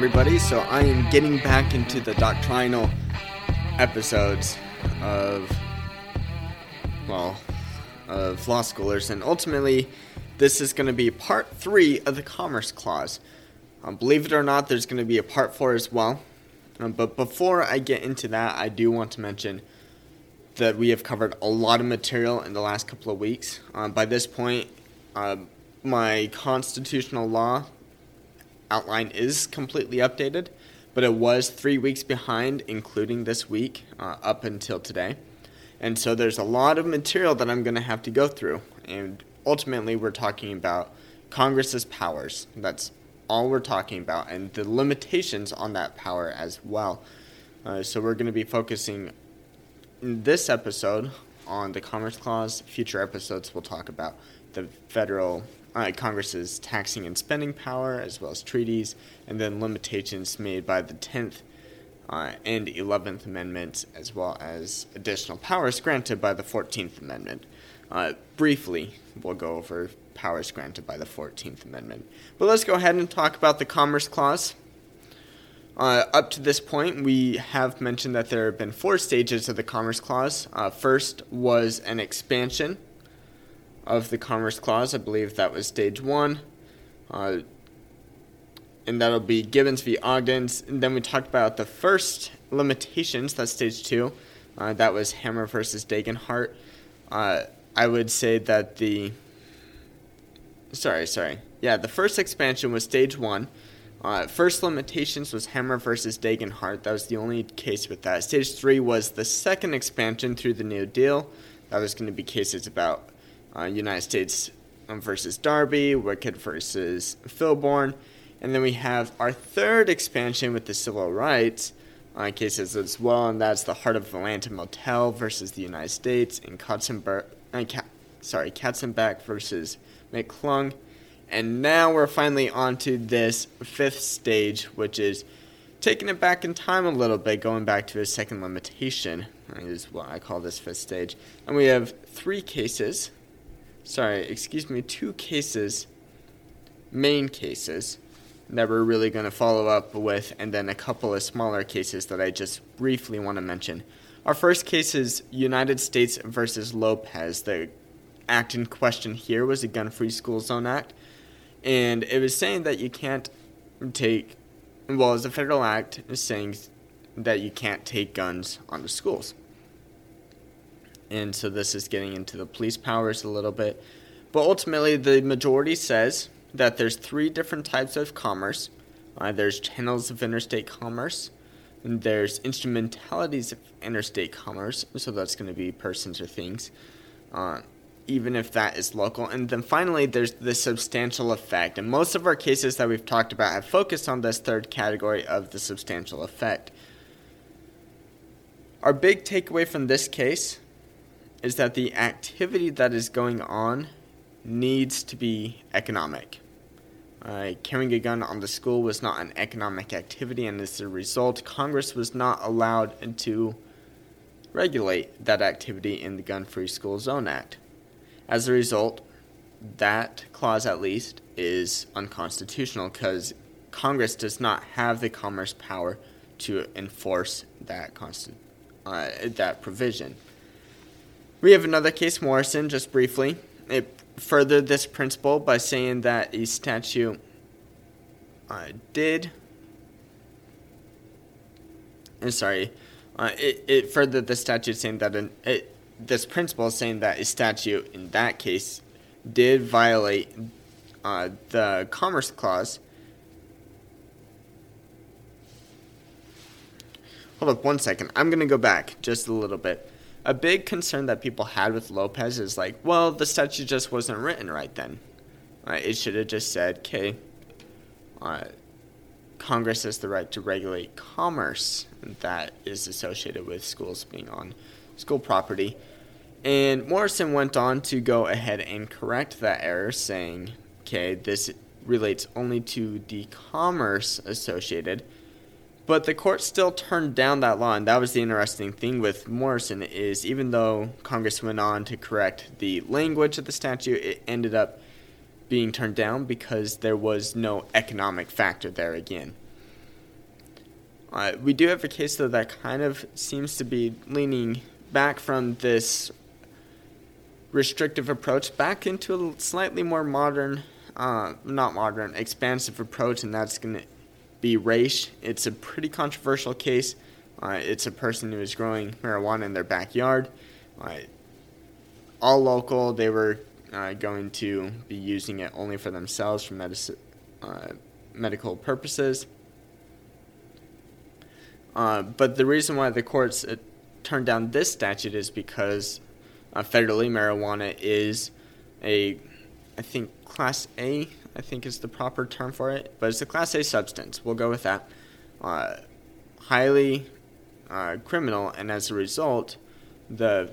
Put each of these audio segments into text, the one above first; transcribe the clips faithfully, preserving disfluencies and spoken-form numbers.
everybody. So I am getting back into the doctrinal episodes of, well, of law schoolers, and ultimately this is going to be part three of the Commerce Clause. Um, believe it or not, there's going to be a part four as well. Um, but before I get into that, I do want to mention that we have covered a lot of material in the last couple of weeks. Um, by this point, uh, my constitutional law outline is completely updated, but it was three weeks behind, including this week, uh, up until today. And so there's a lot of material that I'm going to have to go through. And ultimately, we're talking about Congress's powers. That's all we're talking about, and the limitations on that power as well. Uh, so we're going to be focusing in this episode on the Commerce Clause. Future episodes will talk about the federal uh, Congress's taxing and spending power, as well as treaties, and then limitations made by the tenth uh, and eleventh Amendments, as well as additional powers granted by the fourteenth Amendment. Uh, briefly, we'll go over powers granted by the fourteenth Amendment. But let's go ahead and talk about the Commerce Clause. Uh, up to this point, we have mentioned that there have been four stages of the Commerce Clause. Uh, first was an expansion of the Commerce Clause. I believe that was stage one. Uh, and that'll be Gibbons v. Ogden's. And then we talked about the first limitations, that's stage two. Uh, that was Hammer versus Dagenhart. Uh, I would say that the... Sorry, sorry. Yeah, the first expansion was stage one. Uh, first limitations was Hammer versus Dagenhart. That was the only case with that. Stage three was the second expansion through the New Deal. That was going to be cases about uh, United States versus Darby, Wicked versus Filborn. And then we have our third expansion with the civil rights uh, cases as well, and that's the Heart of Atlanta Motel versus the United States, and Katzenberg, uh, Ka- sorry, Katzenbach versus McClung. And now we're finally on to this fifth stage, which is taking it back in time a little bit, going back to a second limitation, is what I call this fifth stage. And we have three cases, sorry, excuse me, two cases, main cases, that we're really going to follow up with, and then a couple of smaller cases that I just briefly want to mention. Our first case is United States versus Lopez. The act in question here was the Gun-Free School Zone Act. And it was saying that you can't take, well, it's a federal act saying that you can't take guns onto schools. And so this is getting into the police powers a little bit. But ultimately, the majority says that there's three different types of commerce. Uh, there's channels of interstate commerce, and there's instrumentalities of interstate commerce. So that's going to be persons or things. Uh, even if that is local. And then finally, there's the substantial effect. And most of our cases that we've talked about have focused on this third category of the substantial effect. Our big takeaway from this case is that the activity that is going on needs to be economic. Uh, carrying a gun on the school was not an economic activity, and as a result, Congress was not allowed to regulate that activity in the Gun-Free School Zone Act. As a result, that clause at least is unconstitutional because Congress does not have the commerce power to enforce that consti- uh, that provision. We have another case, Morrison, just briefly. It furthered this principle by saying that a statute uh, did... I'm sorry. Uh, it, it furthered the statute saying that an, it, this principle is saying that a statute in that case did violate uh, the Commerce Clause. Hold up one second. I'm going to go back just a little bit. A big concern that people had with Lopez is like, well, the statute just wasn't written right then. Uh, it should have just said, okay, uh, Congress has the right to regulate commerce that is associated with schools being on school property. And Morrison went on to go ahead and correct that error, saying, okay, this relates only to the commerce associated. But the court still turned down that law, and that was the interesting thing with Morrison, is even though Congress went on to correct the language of the statute, it ended up being turned down because there was no economic factor there again. Uh, we do have a case, though, that kind of seems to be leaning back from this restrictive approach back into a slightly more modern, uh, not modern, expansive approach, and that's going to be Raich. It's a pretty controversial case. Uh, it's a person who is growing marijuana in their backyard. Uh, all local. They were uh, going to be using it only for themselves for medici- uh, medical purposes. Uh, but the reason why the courts uh, turned down this statute is because uh, federally marijuana is a, I think, Class A, I think is the proper term for it. But it's a Class A substance. We'll go with that. Uh, highly uh, criminal, and as a result, the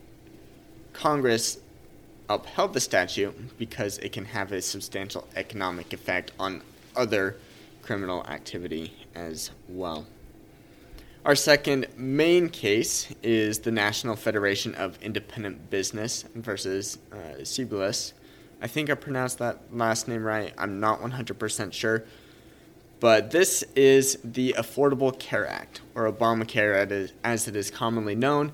Congress upheld the statute because it can have a substantial economic effect on other criminal activity as well. Our second main case is the National Federation of Independent Business versus uh, Cibulis. I think I pronounced that last name right. I'm not one hundred percent sure. But this is the Affordable Care Act, or Obamacare as it is commonly known.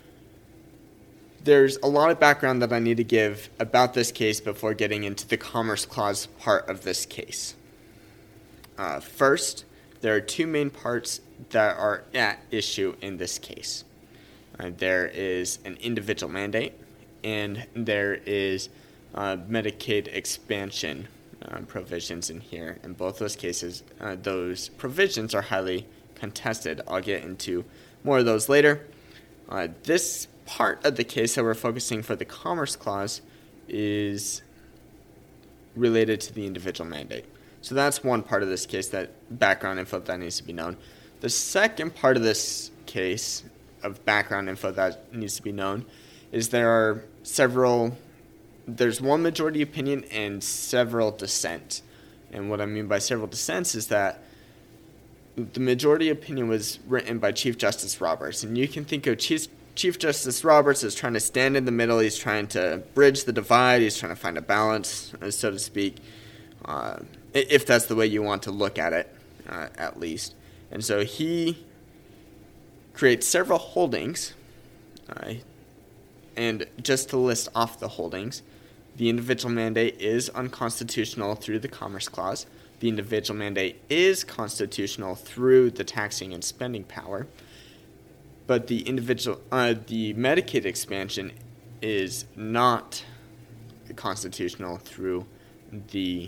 There's a lot of background that I need to give about this case before getting into the Commerce Clause part of this case. Uh, first, there are two main parts that are at issue in this case. Uh, there is an individual mandate, and there is uh, Medicaid expansion uh, provisions in here. In both those cases, uh, those provisions are highly contested. I'll get into more of those later. Uh, this part of the case that we're focusing for the Commerce Clause is related to the individual mandate. So that's one part of this case, that background info that needs to be known. The second part of this case of background info that needs to be known is there are several, there's one majority opinion and several dissents. And what I mean by several dissents is that the majority opinion was written by Chief Justice Roberts. And you can think of Chief, Chief Justice Roberts as trying to stand in the middle. He's trying to bridge the divide. He's trying to find a balance, so to speak, uh, if that's the way you want to look at it, uh, at least. And so he creates several holdings, uh, and just to list off the holdings, the individual mandate is unconstitutional through the Commerce Clause. The individual mandate is constitutional through the taxing and spending power. But the individual, uh, the Medicaid expansion is not constitutional through the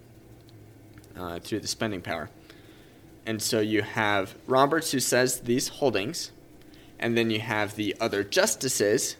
uh, through the spending power. And so you have Roberts, who says these holdings, and then you have the other justices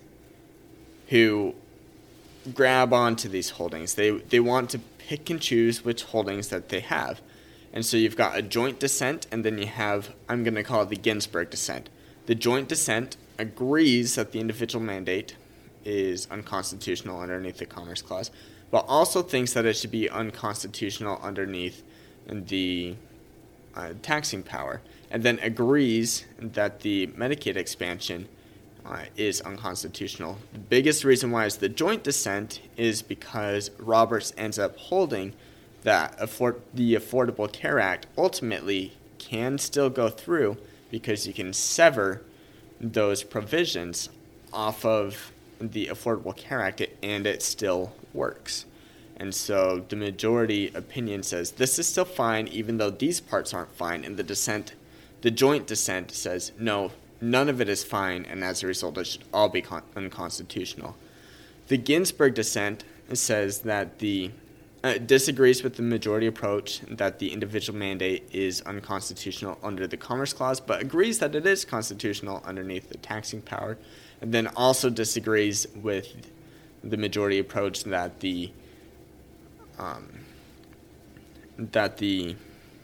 who grab onto these holdings. They they want to pick and choose which holdings that they have. And so you've got a joint dissent, and then you have, I'm going to call it the Ginsburg dissent. The joint dissent agrees that the individual mandate is unconstitutional underneath the Commerce Clause, but also thinks that it should be unconstitutional underneath the uh, taxing power, and then agrees that the Medicaid expansion uh, is unconstitutional. The biggest reason why it's the joint dissent is because Roberts ends up holding that afford- the Affordable Care Act ultimately can still go through because you can sever those provisions off of the Affordable Care Act and it still works. And so the majority opinion says this is still fine even though these parts aren't fine, and the dissent, the joint dissent says no, none of it is fine, and as a result it should all be con- unconstitutional. The Ginsburg dissent says that the Uh, disagrees with the majority approach that the individual mandate is unconstitutional under the Commerce Clause, but agrees that it is constitutional underneath the taxing power, and then also disagrees with the majority approach that the um, that the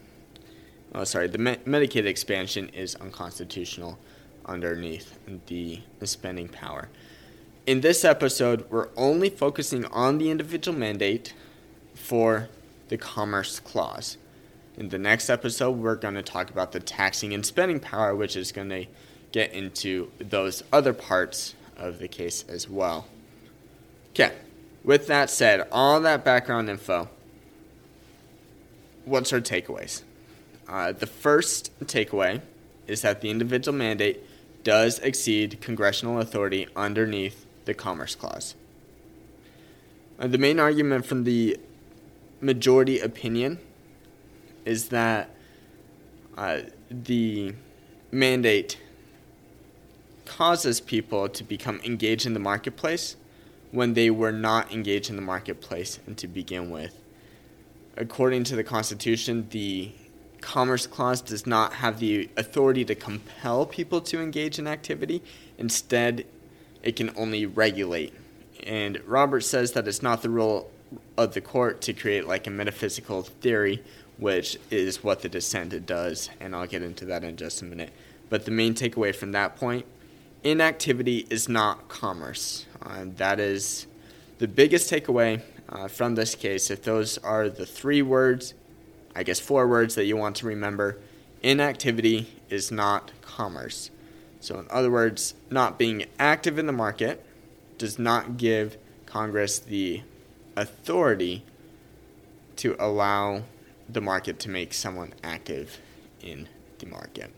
oh sorry the Me- Medicaid expansion is unconstitutional underneath the, the spending power. In this episode, we're only focusing on the individual mandate for the Commerce Clause. In the next episode, we're going to talk about the taxing and spending power, which is going to get into those other parts of the case as well. Okay, with that said, all that background info, what's our takeaways? Uh, the first takeaway is that the individual mandate does exceed congressional authority underneath the Commerce Clause. Uh, the main argument from the majority opinion is that uh, the mandate causes people to become engaged in the marketplace when they were not engaged in the marketplace and to begin with. According to the Constitution, the Commerce Clause does not have the authority to compel people to engage in activity. Instead, it can only regulate. And Roberts says that it's not the role of the court to create like a metaphysical theory, which is what the dissent does, and I'll get into that in just a minute. But the main takeaway from that point, inactivity is not commerce. Uh, that is the biggest takeaway uh, from this case. If those are the three words, I guess four words that you want to remember, inactivity is not commerce. So in other words, not being active in the market does not give Congress the authority to allow the market to make someone active in the market.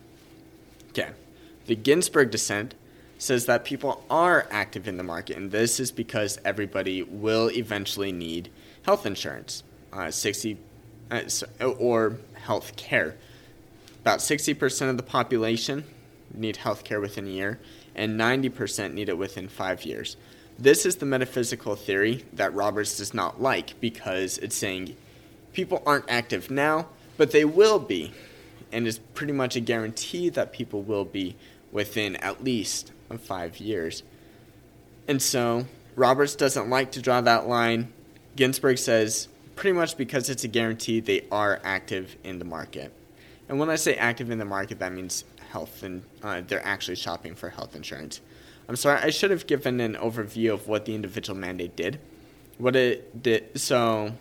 Okay. The Ginsburg dissent says that people are active in the market, and this is because everybody will eventually need health insurance, uh, sixty uh, or health care. About sixty percent of the population need health care within a year, and ninety percent need it within five years. This is the metaphysical theory that Roberts does not like, because it's saying people aren't active now, but they will be, and it's pretty much a guarantee that people will be within at least five years. And so Roberts doesn't like to draw that line. Ginsburg says pretty much because it's a guarantee, they are active in the market. And when I say active in the market, that means health, and uh, they're actually shopping for health insurance. I'm sorry, I should have given an overview of what the individual mandate did. What it did, so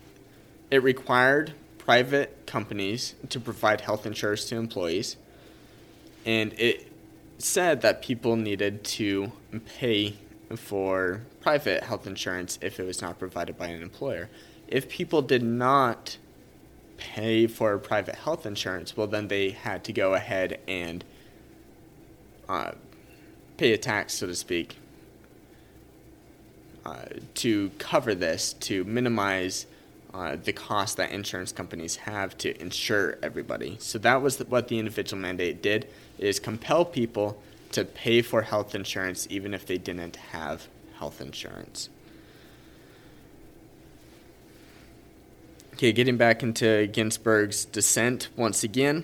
it required private companies to provide health insurance to employees, and it said that people needed to pay for private health insurance if it was not provided by an employer. If people did not pay for private health insurance, well, then they had to go ahead and uh, pay a tax, so to speak, uh, to cover this, to minimize uh, the cost that insurance companies have to insure everybody. So that was the, what the individual mandate did, is compel people to pay for health insurance even if they didn't have health insurance. Okay, getting back into Ginsburg's dissent once again.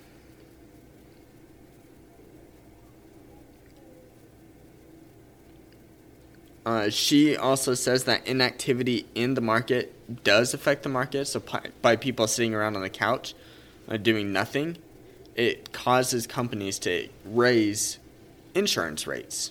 Uh, she also says that inactivity in the market does affect the market. So by, by people sitting around on the couch uh, doing nothing, it causes companies to raise insurance rates,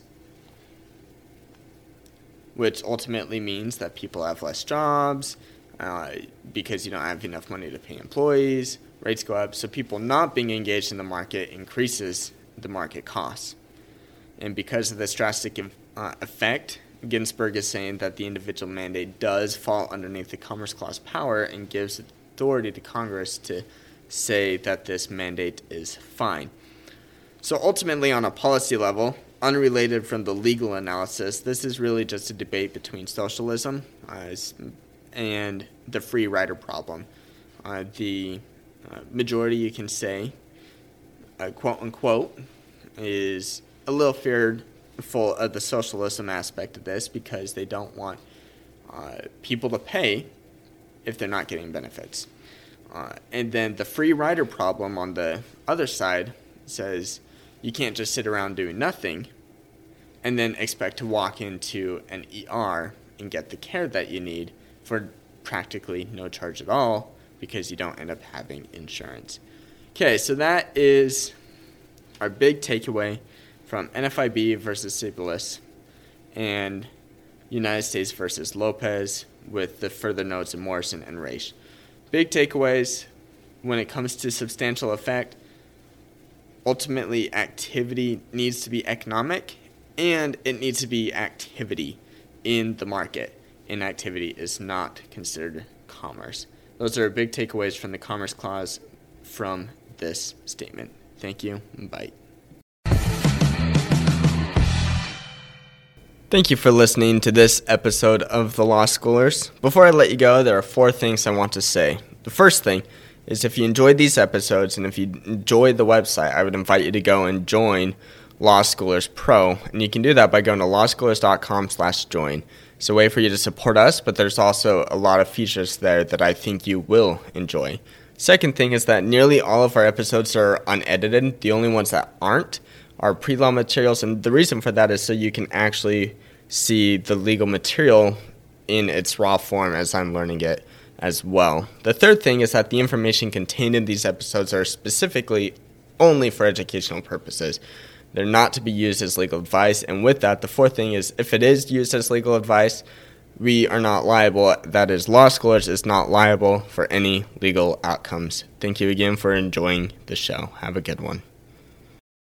which ultimately means that people have less jobs uh, because you don't have enough money to pay employees. Rates go up, so people not being engaged in the market increases the market costs. And because of this drastic uh, effect, Ginsburg is saying that the individual mandate does fall underneath the Commerce Clause power and gives authority to Congress to say that this mandate is fine. So ultimately, on a policy level, unrelated from the legal analysis, this is really just a debate between socialism uh, and the free rider problem. Uh, the uh, majority, you can say, uh, quote unquote, is a little fearful of the socialism aspect of this because they don't want uh, people to pay if they're not getting benefits. Uh, and then the free rider problem on the other side says you can't just sit around doing nothing and then expect to walk into an E R and get the care that you need for practically no charge at all because you don't end up having insurance. Okay, so that is our big takeaway from N F I B versus Cibelis and United States versus Lopez, with the further notes of Morrison and Raich. Big takeaways when it comes to substantial effect. Ultimately, activity needs to be economic, and it needs to be activity in the market. Inactivity is not considered commerce. Those are big takeaways from the Commerce Clause from this statement. Thank you, and bye. Thank you for listening to this episode of The Law Schoolers. Before I let you go, there are four things I want to say. The first thing is if you enjoyed these episodes and if you enjoyed the website, I would invite you to go and join Law Schoolers Pro. And you can do that by going to lawschoolers.com slash join. It's a way for you to support us, but there's also a lot of features there that I think you will enjoy. Second thing is that nearly all of our episodes are unedited. The only ones that aren't are pre-law materials, and the reason for that is so you can actually see the legal material in its raw form as I'm learning it as well. The third thing is that the information contained in these episodes are specifically only for educational purposes. They're not to be used as legal advice, and with that, the fourth thing is if it is used as legal advice, we are not liable. That is, Law Schoolers is not liable for any legal outcomes. Thank you again for enjoying the show. Have a good one.